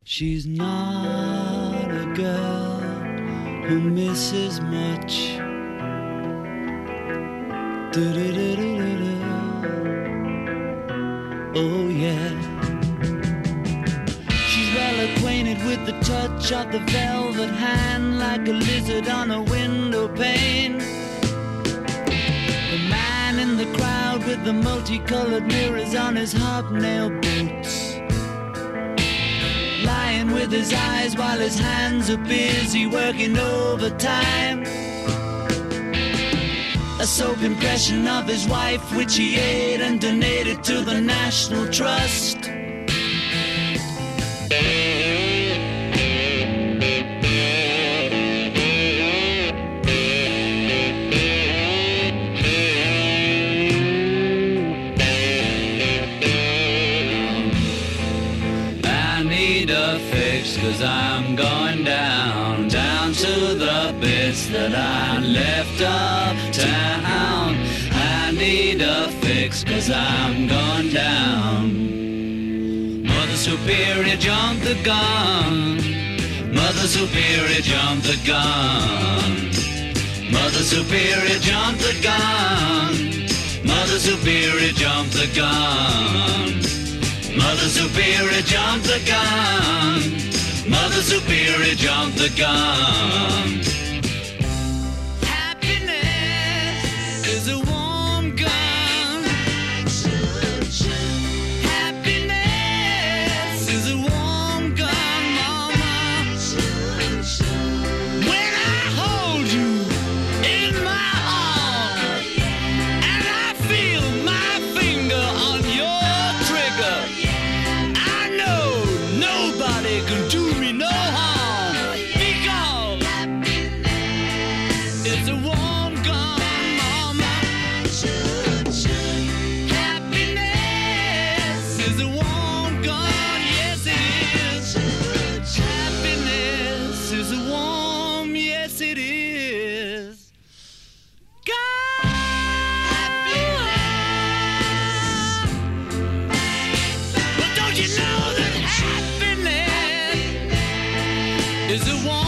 She's not a girl who misses much. Do-do-do-do-do-do. Oh yeah. She's well acquainted with the touch of the velvet hand, like a lizard on a window pane. The man in the crowd with the multicolored mirrors on his hobnail boots, lying with his eyes while his hands are busy working overtime. A soap impression of his wife, which he ate and donated to the National Trust. I need a fix, 'cause I'm going down, down to the bits that I left uptown. I need a fix, 'cause I'm going down. Mother Superior, jump the gun. Mother Superior, jump the gun. Mother Superior, jump the gun. Mother Superior, jump the gun. Mother Superior, jump the gun. Mother Superior, jump the gun. Happiness is a warm gun. Happiness is a warm gun, mama. When I hold you in my arms and I feel my finger on your trigger, I know nobody can do me no harm, because it's a warm gun, mama. Happiness is a warm gun, yes it is. Happiness is a warm, yes it is. God. But don't you know that happiness is a warm